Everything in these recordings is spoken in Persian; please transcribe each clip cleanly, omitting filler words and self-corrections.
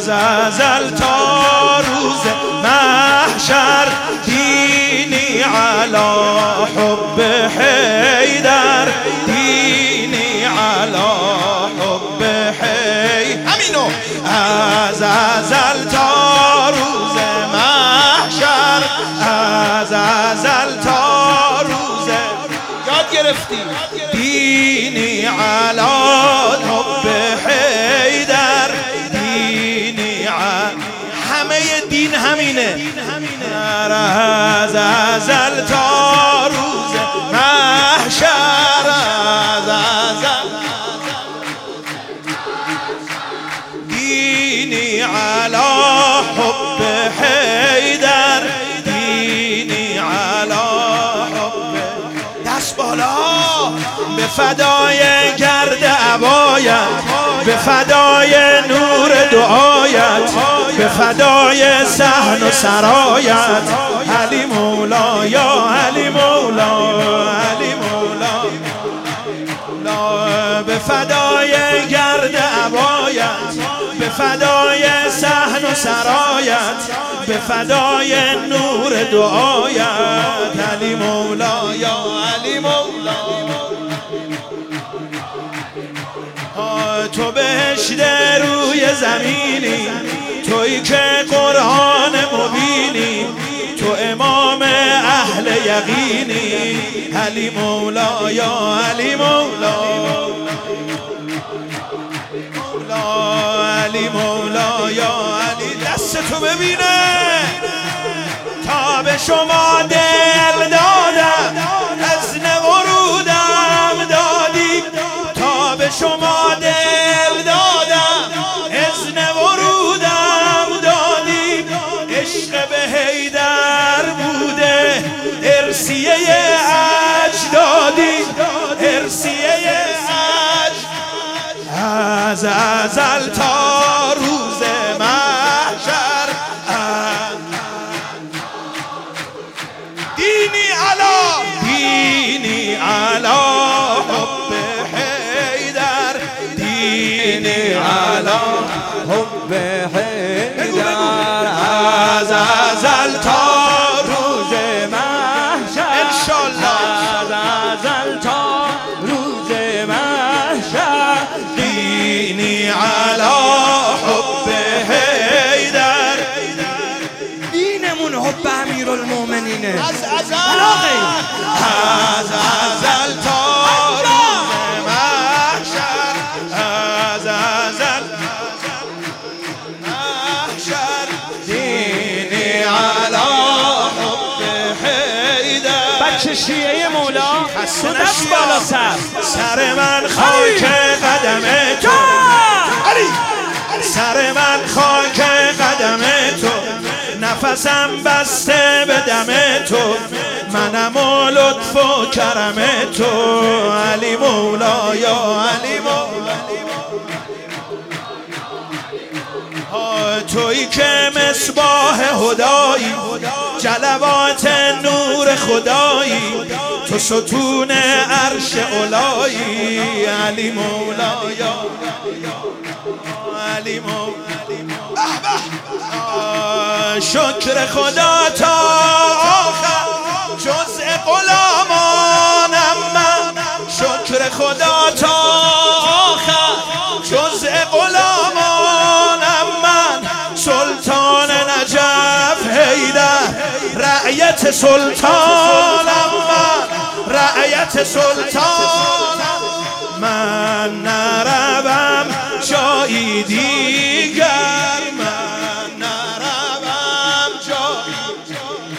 از ازل تا روز محشر دینی علی حب حیدر، دینی علی حب حیدر. همینو از ازل تا روز محشر، از ازل تا روز یاد گرفتی دینی علی حب حیدر، دینی همه دین همینه. از ازل تا روز محشر، از ازل دینی علی حب حیدر، دینی علی حب. دست بالا به فدای گرد عبایت، به فدای نور دعایت، به فدای صحن و سرایت. علی مولا یا علی مولا، علی مولا به فدای گرد عبایت، به فدای صحن و سرایت، به فدای نور دعایت. علی مولا یا علی مولا. تو بهشت روی زمینی، تویی که قرآن مبینی، تو امام اهل یقینی. علی مولا یا علی مولا، علی مولا یا علی. دستتو ببینه تا به شما دل دادم، اذن ورودم دادی. تا به شما دل دادم، اذن ورودم دادی. عشق به حیدر بوده ارثیه اجدادی، ارثیه از ازل تا روز محشر. دینی علی، دینی علی حب حیدر، دینی علی حب حیدر. از ازل تا روز محشر انشالله، از ازل تا روز محشر. دینی علی حب حیدر، دینمون حب امیرالمومنینه. از ازل، از ازل تا روز محشر، از ازل محشر. دینی علی حب حیدر. بچه شیعه مولا دست بالا سر من خاک قدم تو، سر من خاک قدم تو. نفسم بسته به دم تو، منم و لطف و کرم تو. علی مولا یا علی مولا. تویی که مصباح هدایی، جلوات نور خدایی، تو ستون عرش اولایی. علی مولا یا علی مولا. شکر خدا تا آخر جزء غلامانم من، شکر خدا تا آخر جزء غلامانم من. سلطان نجف حیدر رعیت سلطانم من، رعیت سلطانم من. نروم جایی دیگر، من نروم جایی.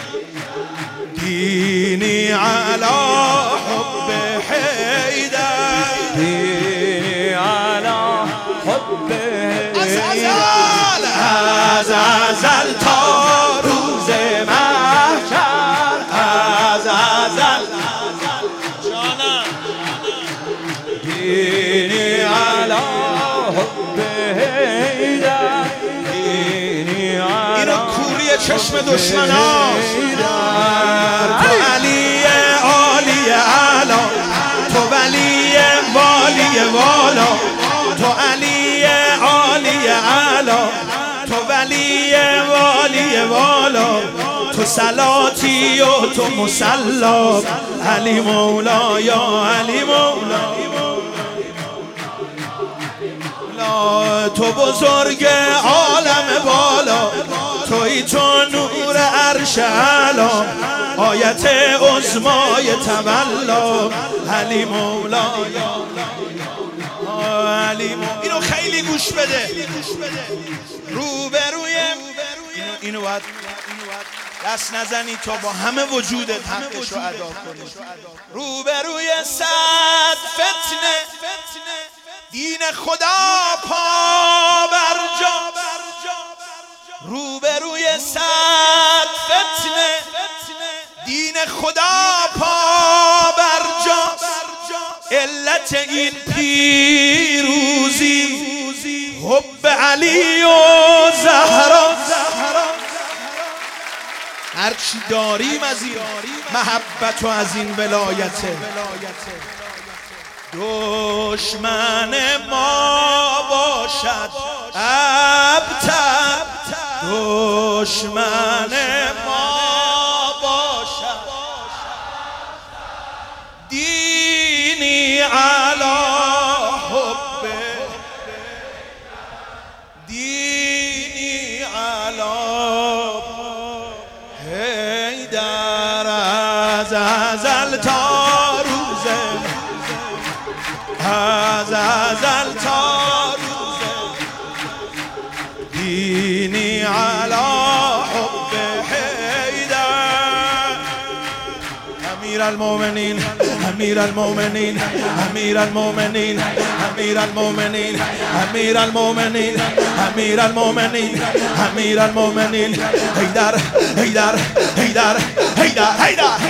دینی علی حب حیدر، دینی علی حب حیدر. از ازل تا روز محشر، از ازل جانم. دینی علی حب حیدر، دینی علی. اینو کوری چشم دشمناست. تو علی عالی علا، تو ولی والی والا، تو علی عالی علا، ولی والی والا، تو صلاتی و تو مصلا، علی مولا یا علی مولا. تو بزرگ عالم بالا، توی تو نور عرش اعلا، آیت عظمای تولا، علی مولا یا علی مولا. اینو خیلی گوش بده. روبروی اینو باید دست نزنی تا با همه وجودت حقشو ادا کنی. روبروی صد فتنه دین خدا پا بر جا، روبروی صد فتنه دین خدا پا بر جا، علت این پیروزی حب علی و زهرا. هرچی داریم از این محبت و از این ولایته، دشمن ما باشد ابتر، دشمن ما باشد دینی علی حب، دینی علی حیدر، از ازل تا روز، از ازل تا روز، دینی علی حب حیدر. امیر المؤمنین، امیر المؤمنین، امیر المؤمنین، امیر المؤمنین، امیر المؤمنین، امیر المؤمنین، امیر المؤمنین، حیدر حیدر حیدر حیدر حیدر.